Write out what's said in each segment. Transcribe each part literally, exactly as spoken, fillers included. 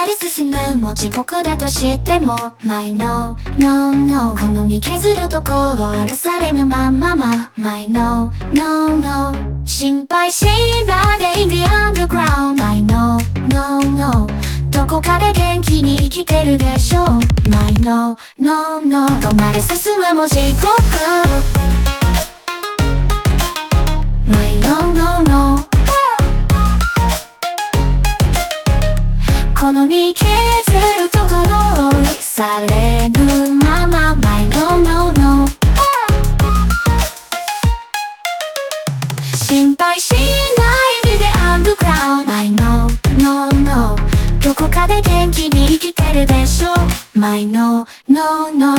り進むも地獄だと知っても My no, no, no この身削るところ荒されぬまんまま My no, no, no 心配しないで in the underground My no, no, no どこかで元気に生きてるでしょう My no, no, no 止まれ進むも地獄 My no, no, no この身削るところを愛されぬまま My no, no, no 心配しないで underground My no, no, no どこかで元気に生きてるでしょ My no, no, no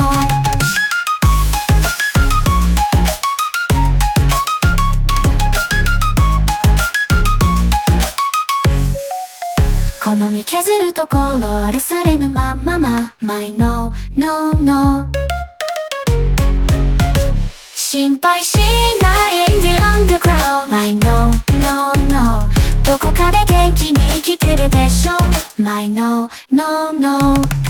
この身削るところ荒らされぬままま My no, no, no 心配しない in the underground My no, no, no どこかで元気に生きてるでしょ My no, no, no